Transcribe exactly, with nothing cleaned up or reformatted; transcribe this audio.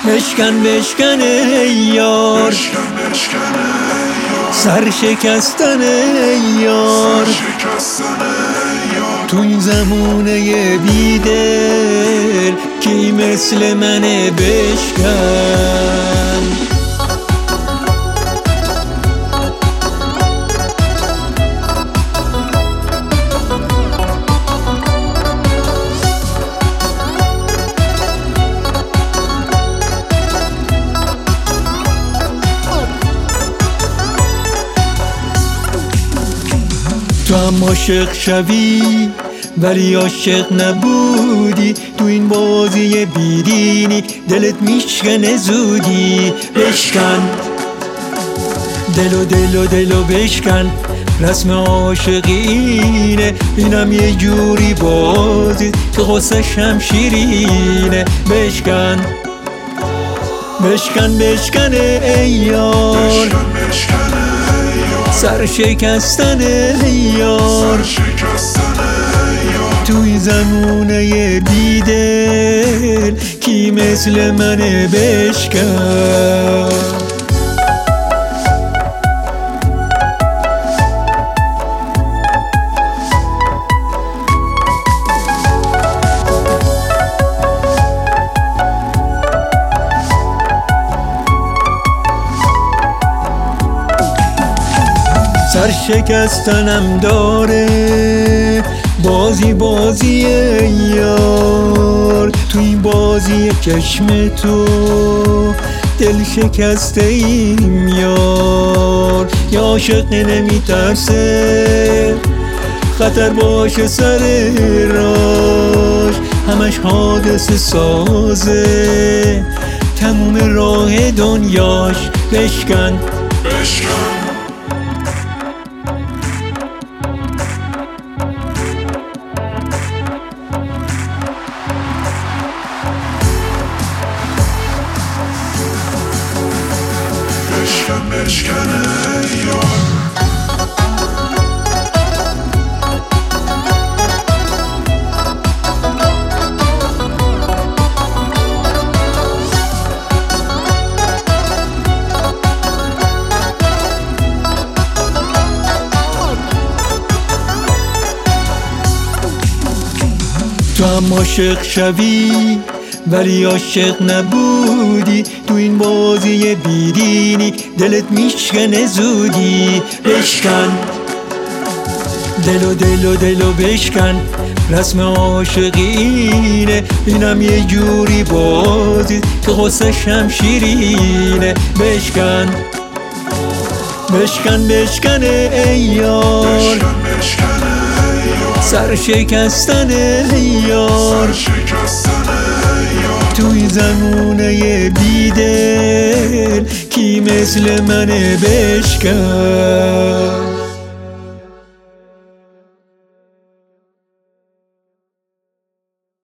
بشکن بشکن ای یار، سر شکستن ای یار، تو این زمونه بیدل کی مثل منه بشکن. تو هم عاشق شوی ولی عاشق نبودی، تو این بازی بیدینی دلت میشکنه زودی. بشکن دلو دلو دلو بشکن، رسم عاشقینه، اینم یه جوری بازی که غصه‌ش هم شیرینه. بشکن بشکن بشکن ای یار، سر شکستن ای یار، توی زمونه بیدل کی مثل منه بشکن. سر شکستنم داره بازی بازی یار، تو این بازی چشم تو دل شکسته ایم یار. یا عاشق نمیترسه خطر باشه سر راش، همش حادثه سازه تموم راه دنیاش. بشکن بشکن بشکن بشکن ای یار. تو هم عاشق شوی ولی عاشق نبودی، تو این بازی بیدینی دلت میشکنه زودی. بشکن دلو دلو دلو بشکن، رسم عاشقینه، اینم یه جوری بازی که غصه‌ش هم شیرینه. بشکن بشکن بشکن ای یار، سر شکستن ای یار، توی زمونه بیدل کی مثل منه بشکن.